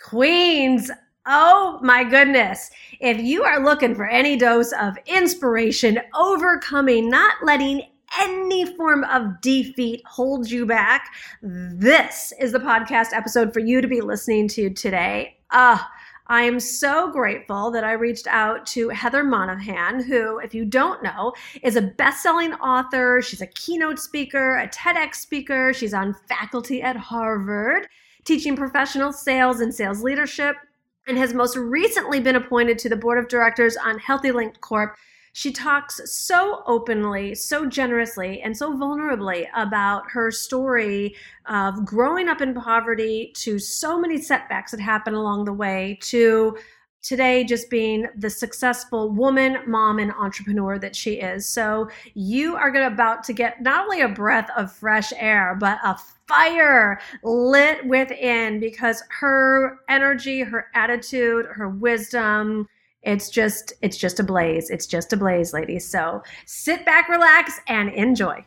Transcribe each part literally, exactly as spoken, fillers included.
Queens, oh my goodness. If you are looking for any dose of inspiration, overcoming, not letting any form of defeat hold you back, this is the podcast episode for you to be listening to today. Ah, I am so grateful that I reached out to Heather Monahan, who, if you don't know, is a best-selling author. She's a keynote speaker, a TEDx speaker. She's on faculty at Harvard, teaching professional sales and sales leadership, and has most recently been appointed to the board of directors on HealthyLink Corp. She talks so openly, so generously, and so vulnerably about her story of growing up in poverty, to so many setbacks that happen along the way, to today just being the successful woman, mom, and entrepreneur that she is. So you are gonna about to get not only a breath of fresh air, but a fire lit within, because her energy, her attitude, her wisdom, It's just, it's just a blaze. It's just a blaze, ladies. So sit back, relax, and enjoy.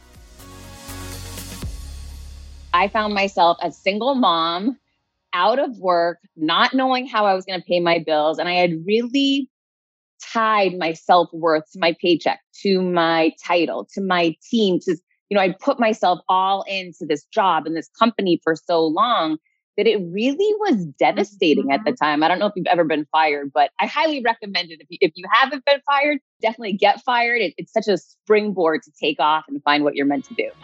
I found myself a single mom, out of work, not knowing how I was going to pay my bills. And I had really tied my self-worth to my paycheck, to my title, to my team, to, you know, I'd put myself all into this job and this company for so long that it really was devastating at the time. I don't know if you've ever been fired, but I highly recommend it. If you, if you haven't been fired, definitely get fired. It, it's such a springboard to take off and find what you're meant to do.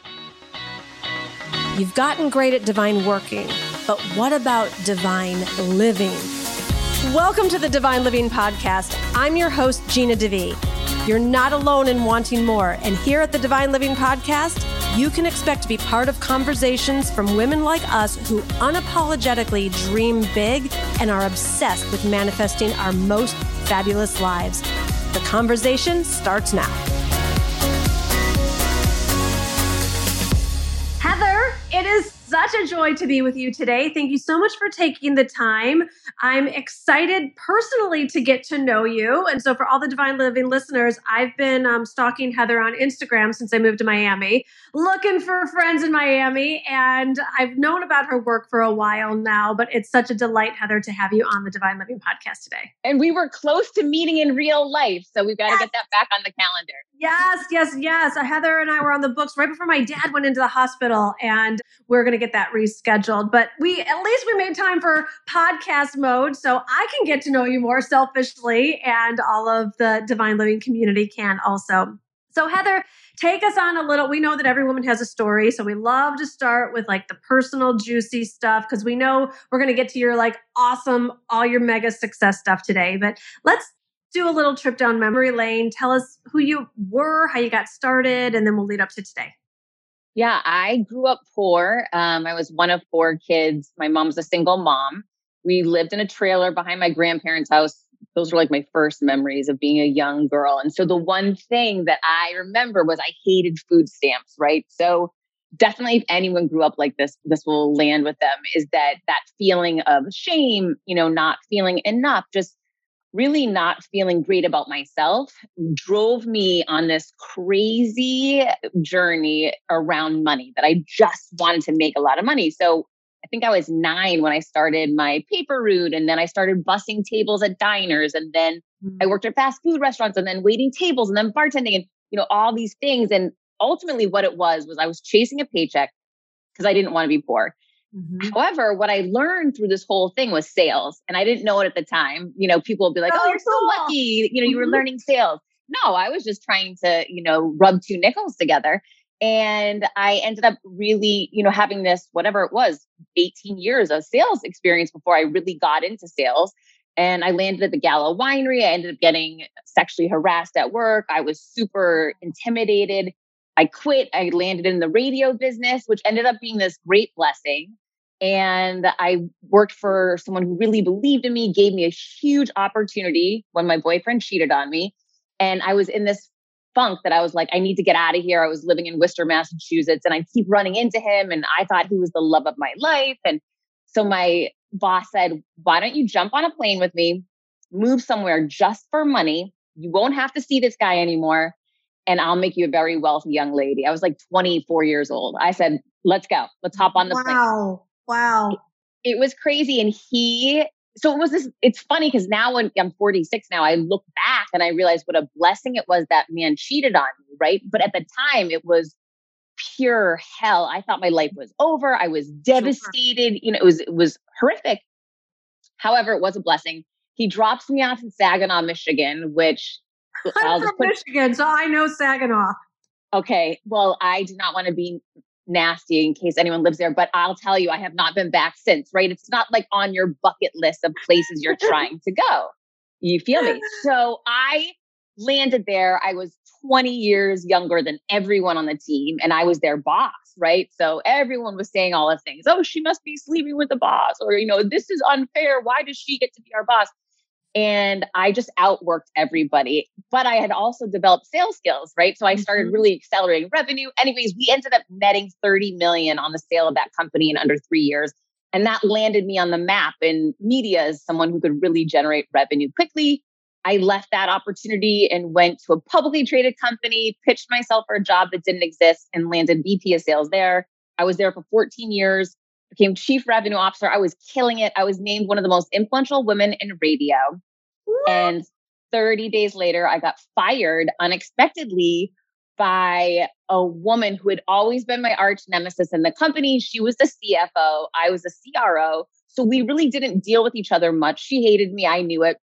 You've gotten great at divine working, but what about divine living? Welcome to the Divine Living Podcast. I'm your host, Gina DeVee. You're not alone in wanting more. And here at the Divine Living Podcast, you can expect to be part of conversations from women like us who unapologetically dream big and are obsessed with manifesting our most fabulous lives. The conversation starts now. Heather, it is such a joy to be with you today. Thank you so much for taking the time. I'm excited personally to get to know you. And so for all the Divine Living listeners, I've been um, stalking Heather on Instagram since I moved to Miami, looking for friends in Miami. And I've known about her work for a while now, but it's such a delight, Heather, to have you on the Divine Living Podcast today. And we were close to meeting in real life. So we've got to yes. get that back on the calendar. Yes, yes, yes. Heather and I were on the books right before my dad went into the hospital, and we're going to get that rescheduled. But we, at least we made time for podcast mode, so I can get to know you more selfishly, and all of the Divine Living community can also. So Heather, take us on a little, we know that every woman has a story, so we love to start with like the personal juicy stuff, because we know we're going to get to your like awesome, all your mega success stuff today. But let's do a little trip down memory lane. Tell us who you were, how you got started, and then we'll lead up to today. Yeah, I grew up poor. Um, I was one of four kids. My mom was a single mom. We lived in a trailer behind my grandparents' house. Those were like my first memories of being a young girl. And so the one thing that I remember was I hated food stamps, right? So definitely if anyone grew up like this, this will land with them, is that that feeling of shame, you know, not feeling enough, just really not feeling great about myself, drove me on this crazy journey around money, that I just wanted to make a lot of money. So I think I was nine when I started my paper route, and then I started bussing tables at diners, and then I worked at fast food restaurants, and then waiting tables, and then bartending, and you know, all these things. And ultimately what it was, was I was chasing a paycheck because I didn't want to be poor. Mm-hmm. However, what I learned through this whole thing was sales. And I didn't know it at the time. You know, people will be like, oh, oh you're so cool. lucky. You know, you were mm-hmm. learning sales. No, I was just trying to, you know, rub two nickels together. And I ended up really, you know, having this, whatever it was, eighteen years of sales experience before I really got into sales. And I landed at the Gallo Winery. I ended up getting sexually harassed at work. I was super intimidated. I quit. I landed in the radio business, which ended up being this great blessing. And I worked for someone who really believed in me, gave me a huge opportunity when my boyfriend cheated on me. And I was in this funk that I was like, I need to get out of here. I was living in Worcester, Massachusetts, and I keep running into him. And I thought he was the love of my life. And so my boss said, why don't you jump on a plane with me, move somewhere just for money. You won't have to see this guy anymore. And I'll make you a very wealthy young lady. I was like twenty-four years old. I said, let's go. Let's hop on the wow. plane. Wow. it was crazy. And he, so it was this, it's funny because now when I'm forty-six now, I look back and I realize what a blessing it was that man cheated on me, right? But at the time it was pure hell. I thought my life was over. I was devastated. Sure. You know, it was, it was horrific. However, it was a blessing. He drops me off in Saginaw, Michigan, which I'm I'll from just put, Michigan, so I know Saginaw. Okay. Well, I do not want to be nasty in case anyone lives there, but I'll tell you, I have not been back since, right? It's not like on your bucket list of places you're trying to go. You feel me? So I landed there. I was twenty years younger than everyone on the team, and I was their boss, right? So everyone was saying all the things. Oh, she must be sleeping with the boss, or, you know, this is unfair. Why does she get to be our boss? And I just outworked everybody, but I had also developed sales skills, right? So I started Mhm. really accelerating revenue. Anyways, we ended up netting thirty million on the sale of that company in under three years. And that landed me on the map in media as someone who could really generate revenue quickly. I left that opportunity and went to a publicly traded company, pitched myself for a job that didn't exist and landed V P of sales there. I was there for fourteen years, became chief revenue officer. I was killing it. I was named one of the most influential women in radio. And thirty days later, I got fired unexpectedly by a woman who had always been my arch nemesis in the company. She was the C F O. I was the C R O. So we really didn't deal with each other much. She hated me. I knew it.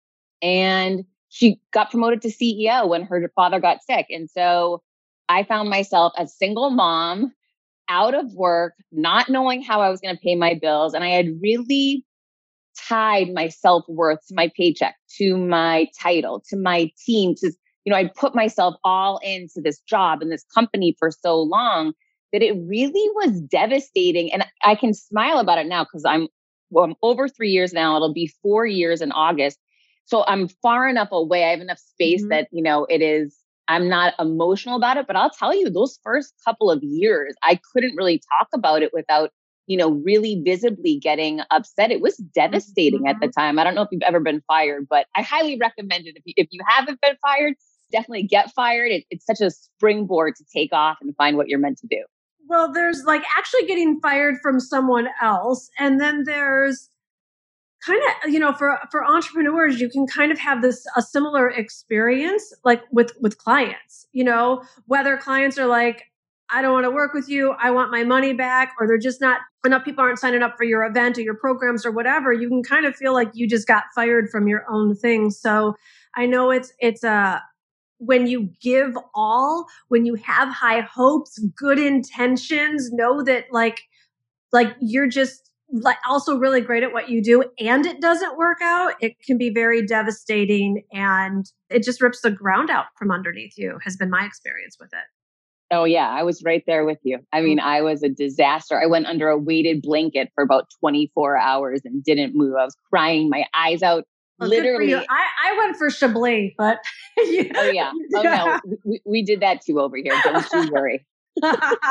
And she got promoted to C E O when her father got sick. And so I found myself a single mom, out of work, not knowing how I was going to pay my bills. And I had really tied my self-worth to my paycheck, to my title, to my team, to, you know, I put myself all into this job and this company for so long that it really was devastating. And I can smile about it now because I'm, well, I'm over three years now. It'll be four years in August. So I'm far enough away. I have enough space mm-hmm. that, you know, it is, I'm not emotional about it, but I'll tell you, those first couple of years, I couldn't really talk about it without, you know, really visibly getting upset. It was devastating mm-hmm. at the time. I don't know if you've ever been fired, but I highly recommend it. If you, if you haven't been fired, definitely get fired. It, it's such a springboard to take off and find what you're meant to do. Well, there's like actually getting fired from someone else. And then there's kind of, you know, for, for entrepreneurs, you can kind of have this, a similar experience like with, with clients, you know, whether clients are like, I don't want to work with you, I want my money back, or they're just not, enough people aren't signing up for your event or your programs or whatever, you can kind of feel like you just got fired from your own thing. So I know it's, it's a, when you give all, when you have high hopes, good intentions, know that like, like you're just like also really great at what you do and it doesn't work out, it can be very devastating and it just rips the ground out from underneath you, has been my experience with it. Oh, yeah. I was right there with you. I mean, I was a disaster. I went under a weighted blanket for about twenty-four hours and didn't move. I was crying my eyes out. Well, literally. I, I went for Chablis, but. Yeah. Oh, yeah. Oh, no. We, we did that too over here. Don't you worry. All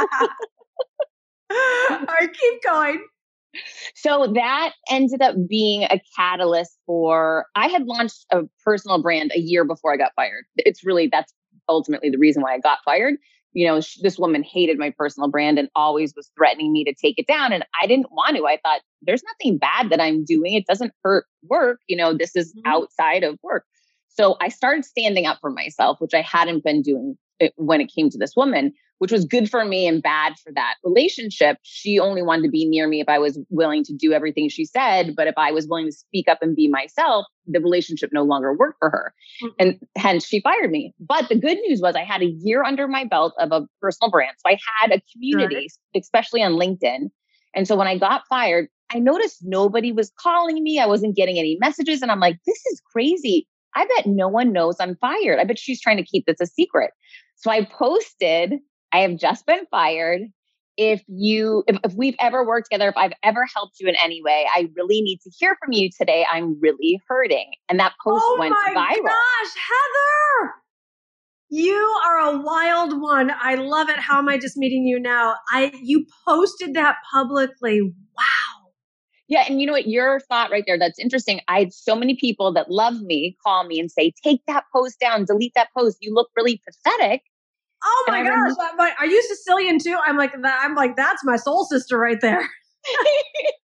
right, keep going. So that ended up being a catalyst for, I had launched a personal brand a year before I got fired. It's really, that's ultimately the reason why I got fired. You know, sh- this woman hated my personal brand and always was threatening me to take it down. And I didn't want to. I thought there's nothing bad that I'm doing. It doesn't hurt work. You know, this is mm-hmm. outside of work. So I started standing up for myself, which I hadn't been doing when it came to this woman, which was good for me and bad for that relationship. She only wanted to be near me if I was willing to do everything she said. But if I was willing to speak up and be myself, the relationship no longer worked for her. Mm-hmm. And hence she fired me. But the good news was I had a year under my belt of a personal brand. So I had a community, right. especially on LinkedIn. And so when I got fired, I noticed nobody was calling me. I wasn't getting any messages. And I'm like, this is crazy. I bet no one knows I'm fired. I bet she's trying to keep this a secret. So I posted, I have just been fired. If you, if, if we've ever worked together, if I've ever helped you in any way, I really need to hear from you today. I'm really hurting. And that post oh went my viral. Gosh, Heather, you are a wild one. I love it. How am I just meeting you now? I, you posted that publicly. Wow. Yeah. And you know what? Your thought right there, that's interesting. I had so many people that love me call me and say, take that post down, delete that post. You look really pathetic. Oh my gosh. Remember- I'm like, are you Sicilian too? I'm like, I'm like, that's my soul sister right there.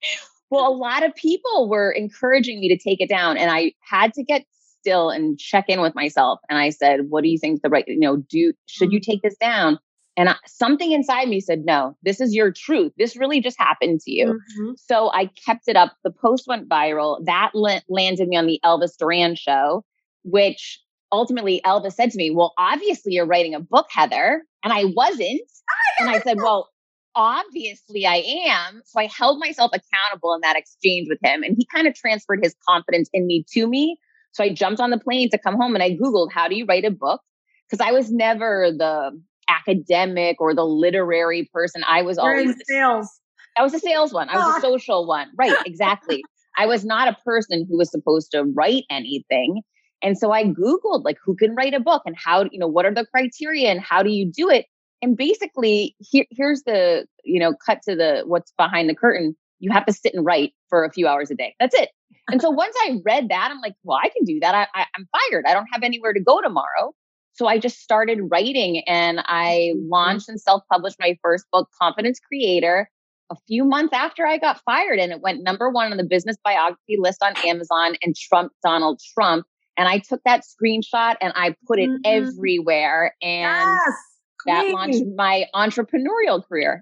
Well, a lot of people were encouraging me to take it down, and I had to get still and check in with myself. And I said, what do you think the right, you know, do, should you take this down? And I, something inside me said, no, this is your truth. This really just happened to you. Mm-hmm. So I kept it up. The post went viral. That la- landed me on the Elvis Duran show, which ultimately Elvis said to me, well, obviously you're writing a book, Heather. And I wasn't. And I said, well, obviously I am. So I held myself accountable in that exchange with him. And he kind of transferred his confidence in me to me. So I jumped on the plane to come home and I Googled, how do you write a book? Because I was never the academic or the literary person. I was You're always in sales. I was a sales one. I was a social one. Right. Exactly. I was not a person who was supposed to write anything. And so I Googled like who can write a book and how, you know, what are the criteria and how do you do it? And basically here, here's the, you know, cut to the, what's behind the curtain. You have to sit and write for a few hours a day. That's it. And so once I read that, I'm like, well, I can do that. I, I, I'm fired. I don't have anywhere to go tomorrow. So I just started writing and I launched and self-published my first book, Confidence Creator, a few months after I got fired. And it went number one on the business biography list on Amazon and trumped Donald Trump. And I took that screenshot and I put it mm-hmm. everywhere. And yes, that launched my entrepreneurial career.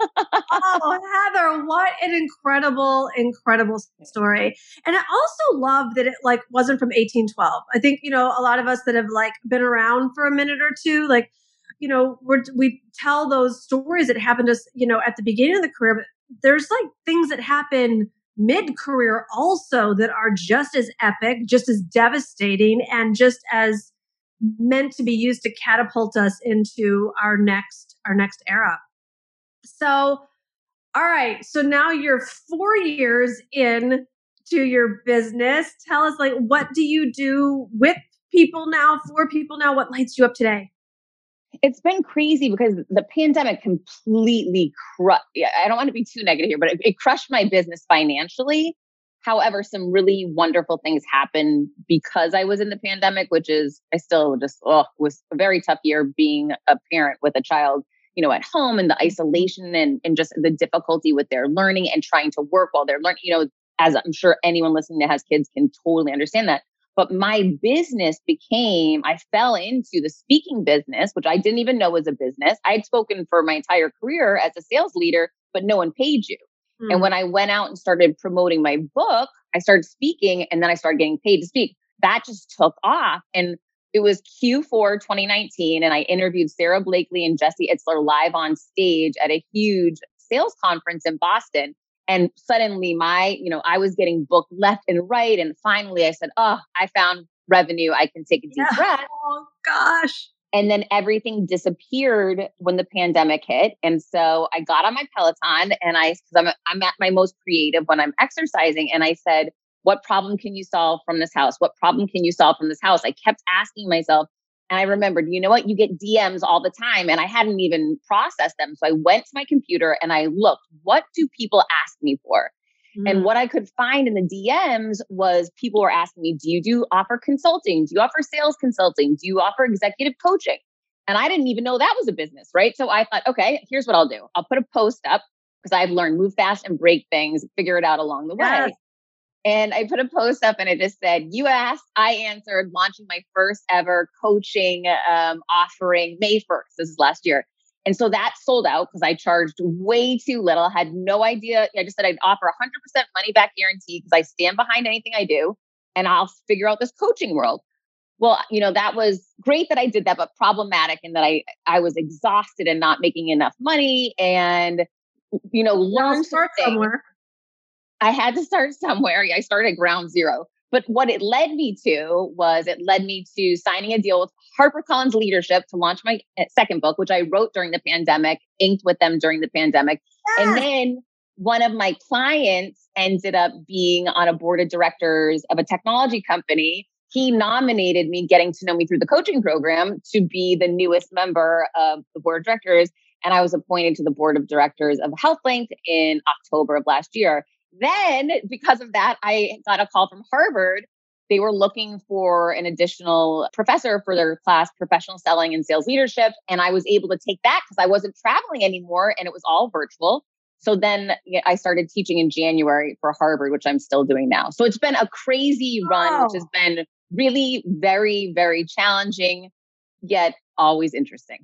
Oh, Heather, what an incredible, incredible story. And I also love that it like wasn't from eighteen twelve. I think, you know, a lot of us that have like been around for a minute or two, like, you know, we're, we tell those stories that happened to us, you know, at the beginning of the career, but there's like things that happen mid-career also that are just as epic, just as devastating, and just as meant to be used to catapult us into our next, our next era. So, all right. So now you're four years in to your business. Tell us, like, what do you do with people now, for people now? What lights you up today? It's been crazy because the pandemic completely crushed. I don't want to be too negative here, but it, it crushed my business financially. However, some really wonderful things happened because I was in the pandemic, which is, I still just, oh, was a very tough year being a parent with a child, you know, at home, and the isolation and, and just the difficulty with their learning and trying to work while they're learning, you know, as I'm sure anyone listening that has kids can totally understand that. But my business became, I fell into the speaking business, which I didn't even know was a business. I had spoken for my entire career as a sales leader, but no one paid you. Mm. And when I went out and started promoting my book, I started speaking and then I started getting paid to speak. That just took off. And it was Q four twenty nineteen. And I interviewed Sarah Blakely and Jesse Itzler live on stage at a huge sales conference in Boston. And suddenly my, you know, I was getting booked left and right. And finally I said, oh, I found revenue. I can take a deep yeah. breath. Oh gosh. And then everything disappeared when the pandemic hit. And so I got on my Peloton and I, cause I'm, I'm at my most creative when I'm exercising. And I said, what problem can you solve from this house? What problem can you solve from this house? I kept asking myself. And I remembered, you know what? You get D Ms all the time. And I hadn't even processed them. So I went to my computer and I looked, what do people ask me for? Mm. And what I could find in the D Ms was people were asking me, do you do offer consulting? Do you offer sales consulting? Do you offer executive coaching? And I didn't even know that was a business, right? So I thought, okay, here's what I'll do. I'll put a post up because I've learned move fast and break things, figure it out along the yes. way. And I put a post up and it just said, you asked, I answered, launching my first ever coaching um, offering May first. This is last year. And so that sold out because I charged way too little. Had no idea. I just said I'd offer one hundred percent money back guarantee because I stand behind anything I do and I'll figure out this coaching world. Well, you know, that was great that I did that, but problematic in that I, I was exhausted and not making enough money and, you know, learn start somewhere. I had to start somewhere. I started at ground zero. But what it led me to was it led me to signing a deal with HarperCollins Leadership to launch my second book, which I wrote during the pandemic, inked with them during the pandemic. Yes. And then one of my clients ended up being on a board of directors of a technology company. He nominated me, getting to know me through the coaching program, to be the newest member of the board of directors. And I was appointed to the board of directors of HealthLink in October of last year. Then, because of that, I got a call from Harvard. They were looking for an additional professor for their class, Professional Selling and Sales Leadership. And I was able to take that because I wasn't traveling anymore and it was all virtual. So then yeah, I started teaching in January for Harvard, which I'm still doing now. So it's been a crazy run, Oh. which has been really very, very challenging, yet always interesting.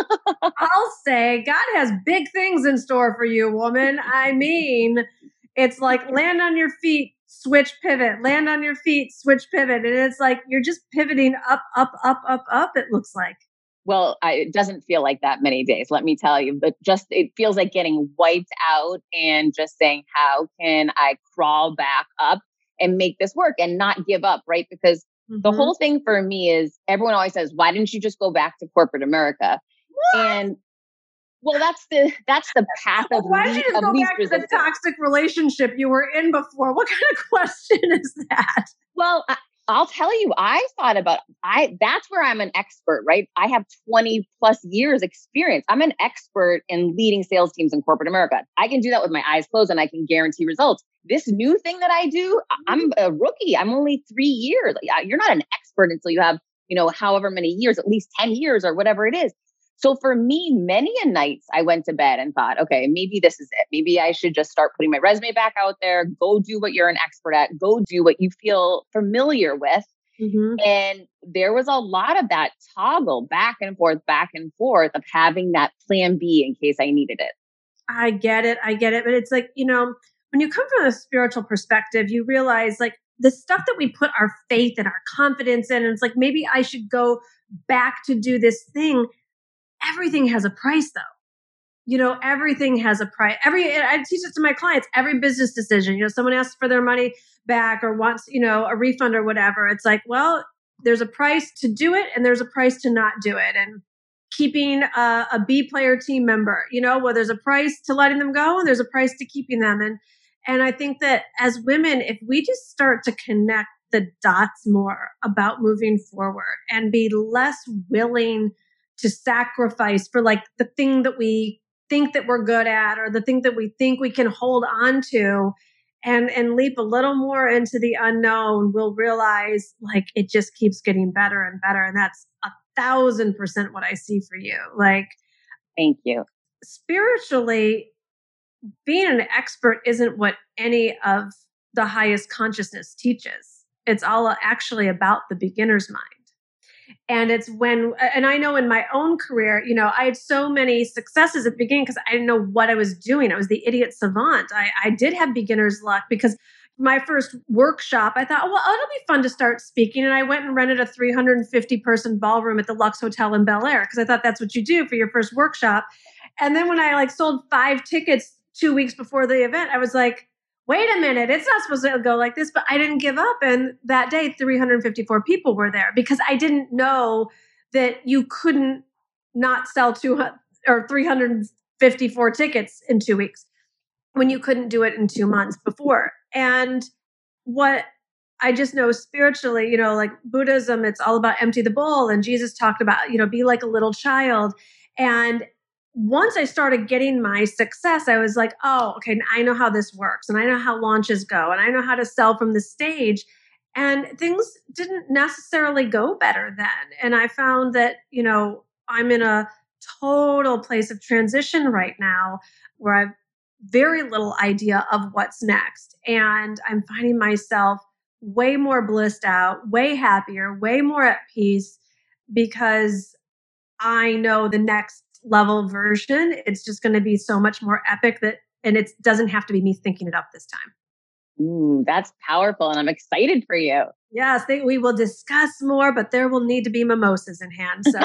I'll say God has big things in store for you, woman. I mean, it's like land on your feet, switch pivot, land on your feet, switch pivot. And it's like you're just pivoting up, up, up, up, up, it looks like. Well, I, it doesn't feel like that many days, let me tell you, but just it feels like getting wiped out and just saying, how can I crawl back up and make this work and not give up, right? Because mm-hmm. the whole thing for me is everyone always says, why didn't you just go back to corporate America? What? And well, that's the that's the path of well, why least, did you go back to the toxic relationship you were in before? What kind of question is that? Well, I, I'll tell you, I thought about, I, that's where I'm an expert, right? I have twenty plus years experience. I'm an expert in leading sales teams in corporate America. I can do that with my eyes closed and I can guarantee results. This new thing that I do, I'm a rookie. I'm only three years. You're not an expert until you have, you know, however many years, at least ten years or whatever it is. So for me, many a nights I went to bed and thought, okay, maybe this is it. Maybe I should just start putting my resume back out there, go do what you're an expert at, go do what you feel familiar with. Mm-hmm. And there was a lot of that toggle back and forth, back and forth of having that plan B in case I needed it. I get it. I get it. But it's like, you know, when you come from a spiritual perspective, you realize like the stuff that we put our faith and our confidence in, and it's like, maybe I should go back to do this thing. Everything has a price though. You know, everything has a price. Every, I teach it to my clients, every business decision, you know, someone asks for their money back or wants, you know, a refund or whatever. It's like, well, there's a price to do it and there's a price to not do it. And keeping a, a B player team member, you know, well, there's a price to letting them go and there's a price to keeping them. And, and I think that as women, if we just start to connect the dots more about moving forward and be less willing to sacrifice for like the thing that we think that we're good at or the thing that we think we can hold on to and, and leap a little more into the unknown, we'll realize like it just keeps getting better and better. And that's a thousand percent what I see for you. Like, thank you. Spiritually, being an expert isn't what any of the highest consciousness teaches. It's all actually about the beginner's mind. And it's when, and I know in my own career, you know, I had so many successes at the beginning because I didn't know what I was doing. I was the idiot savant. I, I did have beginner's luck because my first workshop, I thought, well, it'll be fun to start speaking. And I went and rented a three hundred fifty person ballroom at the Lux Hotel in Bel Air because I thought that's what you do for your first workshop. And then when I like sold five tickets two weeks before the event, I was like, wait a minute, it's not supposed to go like this, but I didn't give up. And that day, three hundred fifty-four people were there because I didn't know that you couldn't not sell two hundred or three hundred fifty-four tickets in two weeks when you couldn't do it in two months before. And what I just know spiritually, you know, like Buddhism, it's all about empty the bowl. And Jesus talked about, you know, be like a little child. And once I started getting my success, I was like, oh, okay, I know how this works. And I know how launches go. And I know how to sell from the stage. And things didn't necessarily go better then. And I found that, you know, I'm in a total place of transition right now where I've very little idea of what's next. And I'm finding myself way more blissed out, way happier, way more at peace because I know the next level version, it's just going to be so much more epic that, and it doesn't have to be me thinking it up this time. Ooh, that's powerful. And I'm excited for you. Yes, they, we will discuss more, but there will need to be mimosas in hand. So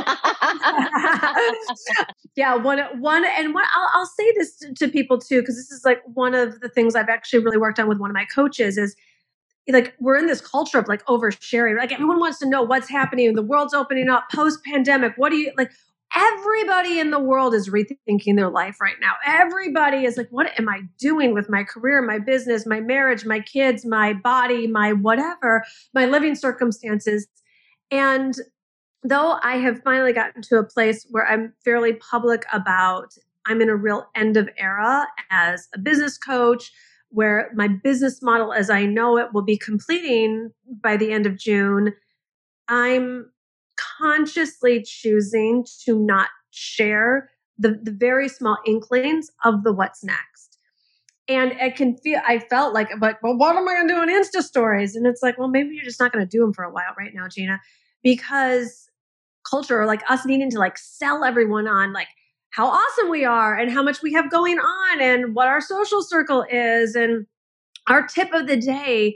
yeah, one, one, and one, I'll, I'll say this to, to people too, because this is like one of the things I've actually really worked on with one of my coaches is like, we're in this culture of like oversharing. Like everyone wants to know what's happening. The world's opening up post pandemic. What do you like? Everybody in the world is rethinking their life right now. Everybody is like, what am I doing with my career, my business, my marriage, my kids, my body, my whatever, my living circumstances. And though I have finally gotten to a place where I'm fairly public about, I'm in a real end of era as a business coach, where my business model as I know it will be completing by the end of June, I'm consciously choosing to not share the, the very small inklings of the what's next. And it can feel, I felt like, but, well, what am I going to do on Insta stories? And it's like, well, maybe you're just not going to do them for a while right now, Gina, because culture, like us needing to like sell everyone on like how awesome we are and how much we have going on and what our social circle is. And our tip of the day,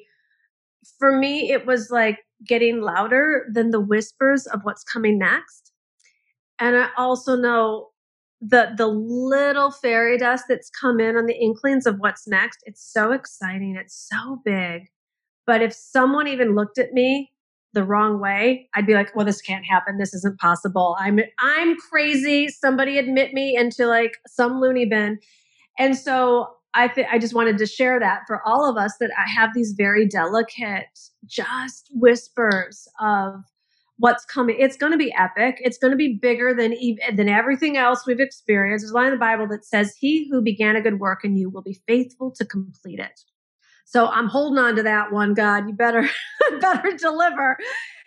for me, it was like getting louder than the whispers of what's coming next. And I also know the the little fairy dust that's come in on the inklings of what's next. It's so exciting. It's so big. But if someone even looked at me the wrong way, I'd be like, well, this can't happen. This isn't possible. I'm I'm crazy. Somebody admit me into like some loony bin. And so I th- I just wanted to share that for all of us, that I have these very delicate, just whispers of what's coming. It's going to be epic. It's going to be bigger than even, than everything else we've experienced. There's a line in the Bible that says, he who began a good work in you will be faithful to complete it. So I'm holding on to that one, God. You better, better deliver.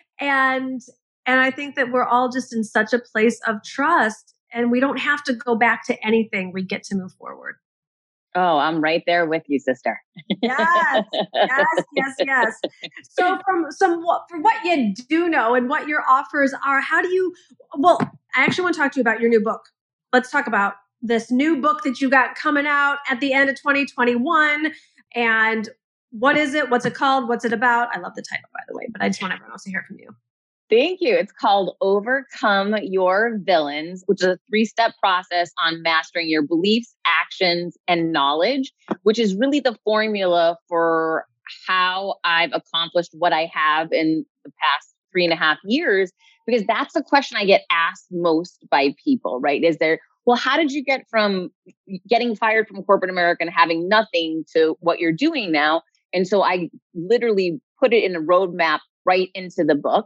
And, and I think that we're all just in such a place of trust, and we don't have to go back to anything. We get to move forward. Oh, I'm right there with you, sister. Yes, yes, yes, yes. So from some, for what you do know and what your offers are, how do you, well, I actually want to talk to you about your new book. Let's talk about this new book that you got coming out at the end of twenty twenty-one. And what is it? What's it called? What's it about? I love the title, by the way, but I just want everyone else to hear from you. Thank you. It's called Overcome Your Villains, which is a three-step process on mastering your beliefs, actions, and knowledge, which is really the formula for how I've accomplished what I have in the past three and a half years, because that's the question I get asked most by people, right? Is there, well, how did you get from getting fired from corporate America and having nothing to what you're doing now? And so I literally put it in a roadmap right into the book.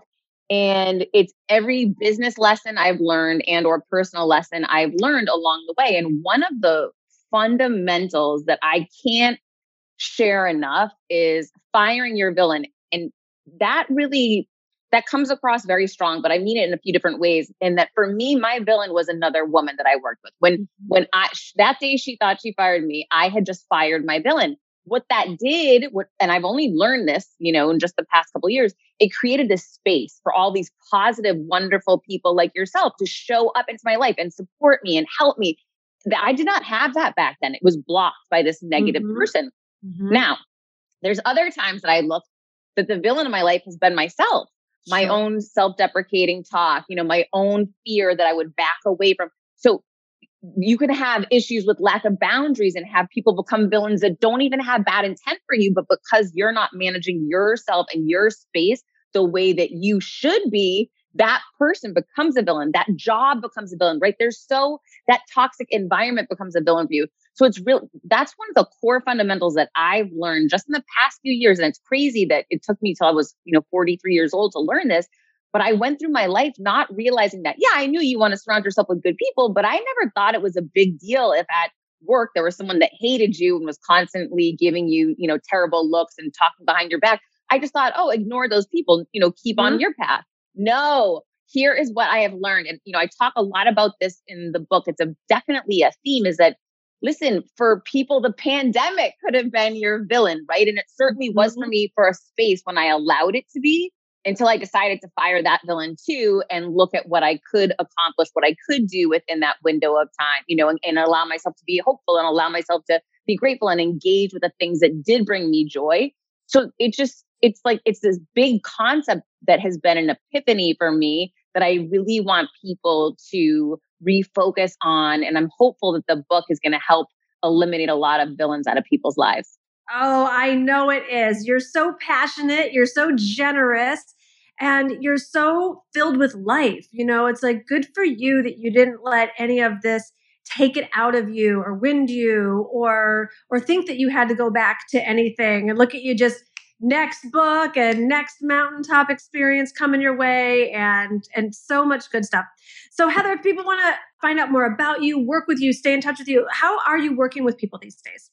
And it's every business lesson I've learned and or personal lesson I've learned along the way. And one of the fundamentals that I can't share enough is firing your villain. And that really, that comes across very strong, but I mean it in a few different ways. And that for me, my villain was another woman that I worked with. When, when I, that day she thought she fired me, I had just fired my villain. What that did, what, and I've only learned this, you know, in just the past couple of years, it created this space for all these positive, wonderful people like yourself to show up into my life and support me and help me. I did not have that back then. It was blocked by this negative mm-hmm. person. Mm-hmm. Now, there's other times that I look that the villain in my life has been myself, sure. my own self-deprecating talk, you know, my own fear that I would back away from. So you can have issues with lack of boundaries and have people become villains that don't even have bad intent for you, but because you're not managing yourself and your space the way that you should be, that person becomes a villain. That job becomes a villain, right? There's so, that toxic environment becomes a villain for you. So it's real. That's one of the core fundamentals that I've learned just in the past few years. And it's crazy that it took me till I was, you know, forty-three years old to learn this. But I went through my life not realizing that, yeah, I knew you want to surround yourself with good people, but I never thought it was a big deal if at work there was someone that hated you and was constantly giving you, you know, terrible looks and talking behind your back. I just thought, oh, ignore those people, you know, keep mm-hmm. on your path. No, here is what I have learned. And, you know, I talk a lot about this in the book. It's a definitely a theme is that, listen, for people, the pandemic could have been your villain, right? And it certainly mm-hmm. was for me for a space when I allowed it to be, until I decided to fire that villain too and look at what I could accomplish, what I could do within that window of time, you know, and, and allow myself to be hopeful and allow myself to be grateful and engage with the things that did bring me joy. So it just, it's like, it's this big concept that has been an epiphany for me that I really want people to refocus on. And I'm hopeful that the book is going to help eliminate a lot of villains out of people's lives. Oh, I know it is. You're so passionate. You're so generous. And you're so filled with life. You know, it's like good for you that you didn't let any of this take it out of you or wind you or or think that you had to go back to anything. And look at you, just next book and next mountaintop experience coming your way, and and so much good stuff. So Heather, if people want to find out more about you, work with you, stay in touch with you, how are you working with people these days?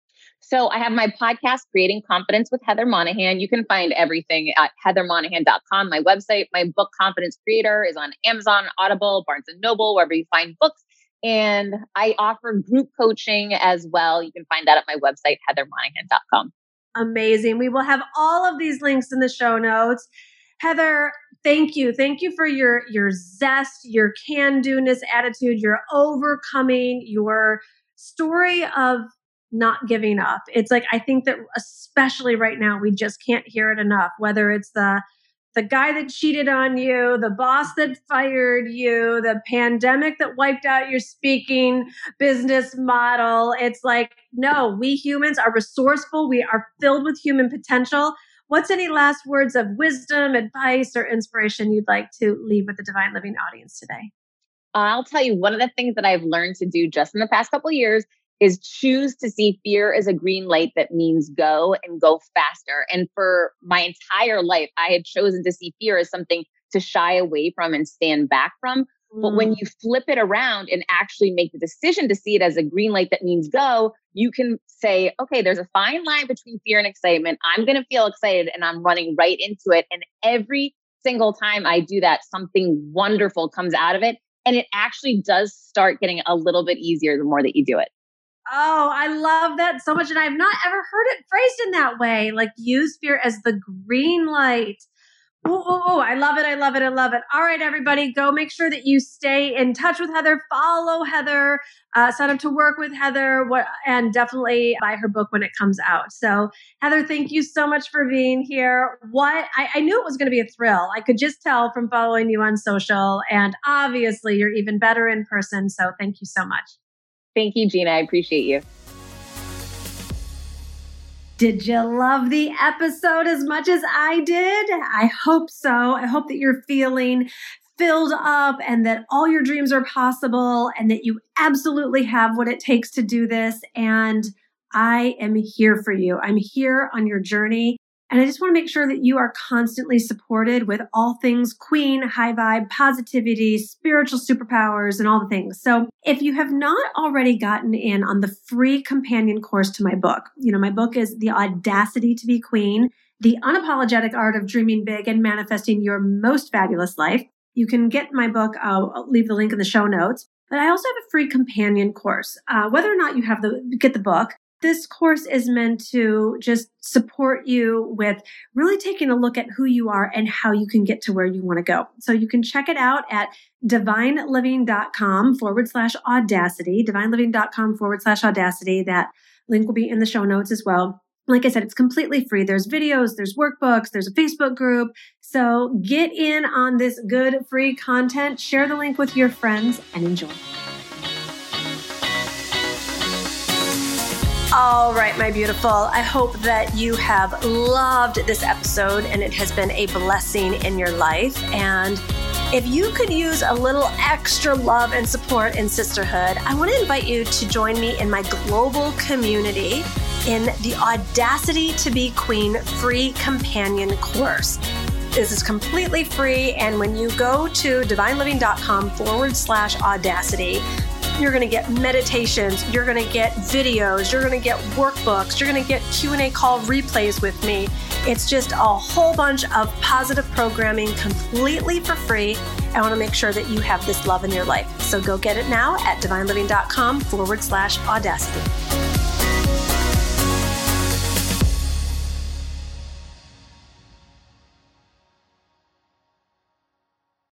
So I have my podcast, Creating Confidence with Heather Monahan. You can find everything at heather monahan dot com, my website. My book, Confidence Creator, is on Amazon, Audible, Barnes and Noble, wherever you find books. And I offer group coaching as well. You can find that at my website, heather monahan dot com. Amazing. We will have all of these links in the show notes. Heather, thank you. Thank you for your, your zest, your can-do-ness attitude, your overcoming, your story of not giving up. It's like, I think that especially right now, we just can't hear it enough, whether it's the the guy that cheated on you, the boss that fired you, the pandemic that wiped out your speaking business model. It's like, no, we humans are resourceful. We are filled with human potential. What's any last words of wisdom, advice, or inspiration you'd like to leave with the Divine Living audience today? I'll tell you, one of the things that I've learned to do just in the past couple of years is choose to see fear as a green light that means go and go faster. And for my entire life, I had chosen to see fear as something to shy away from and stand back from. Mm. But when you flip it around and actually make the decision to see it as a green light that means go, you can say, okay, there's a fine line between fear and excitement. I'm going to feel excited and I'm running right into it. And every single time I do that, something wonderful comes out of it. And it actually does start getting a little bit easier the more that you do it. Oh, I love that so much. And I've not ever heard it phrased in that way. Like, use fear as the green light. Oh, oh, oh, I love it. I love it. I love it. All right, everybody, go make sure that you stay in touch with Heather, follow Heather, uh, sign up to work with Heather, what, and definitely buy her book when it comes out. So Heather, thank you so much for being here. What I, I knew it was going to be a thrill. I could just tell from following you on social, and obviously you're even better in person. So thank you so much. Thank you, Gina. I appreciate you. Did you love the episode as much as I did? I hope so. I hope that you're feeling filled up and that all your dreams are possible and that you absolutely have what it takes to do this. And I am here for you. I'm here on your journey. And I just want to make sure that you are constantly supported with all things Queen, high vibe, positivity, spiritual superpowers, and all the things. So if you have not already gotten in on the free companion course to my book, you know, my book is The Audacity to Be Queen, The Unapologetic Art of Dreaming Big and Manifesting Your Most Fabulous Life. You can get my book. I'll leave the link in the show notes. But I also have a free companion course. Uh, whether or not you have the get the book, this course is meant to just support you with really taking a look at who you are and how you can get to where you want to go. So you can check it out at divineliving.com forward slash audacity, divineliving.com forward slash audacity. That link will be in the show notes as well. Like I said, it's completely free. There's videos, there's workbooks, there's a Facebook group. So get in on this good free content, share the link with your friends, and enjoy. All right, my beautiful. I hope that you have loved this episode and it has been a blessing in your life. And if you could use a little extra love and support in sisterhood, I want to invite you to join me in my global community in the Audacity to Be Queen free companion course. This is completely free. And when you go to divineliving.com forward slash audacity, you're going to get meditations, you're going to get videos, you're going to get workbooks, you're going to get Q and A call replays with me. It's just a whole bunch of positive programming completely for free. I want to make sure that you have this love in your life. So go get it now at divineliving.com forward slash audacity.